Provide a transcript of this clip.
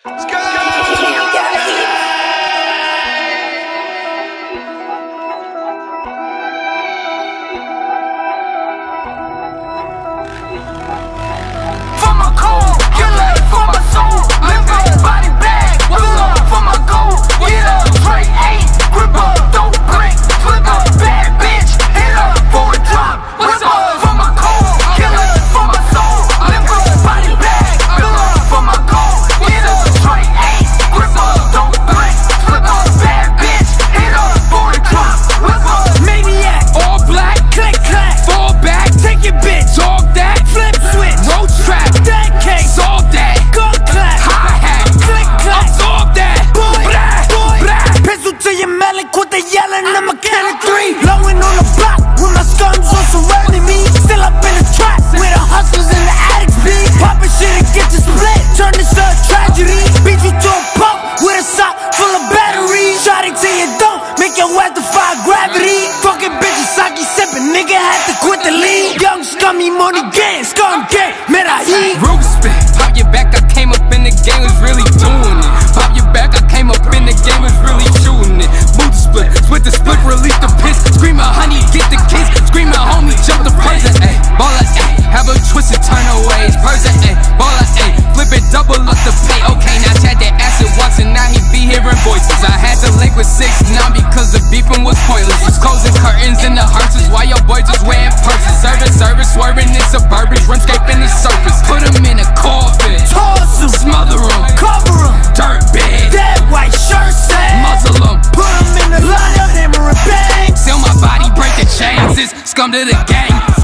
Scummy money gang, scum gang, mera heat. Rogue spit, pop your back, I came up in the game, was really doing it. Pop your back, I came up in the game, was really shooting it. Boot split, split the split, release the piss. Screaming honey, get the kiss. Screaming homie, jump the person, ayy. Baller, ayy, have a twisted turn away. Person, ayy, baller, ayy, flip it, double up the pay. Okay, now Chad that acid watching, now he be hearing voices. I had to link with 6 now because the beefing was pointless. Just closing curtains in the hearses while your boy just wearing purses. Service, swerving in Suburban, rimscaping the surface. Put him in a coffin, toss him, smother him, cover him, dirt bed, that white shirt set, muzzle him, put him in the line, hammer and bang. Seal my body, break the chains, it's scum to the gang.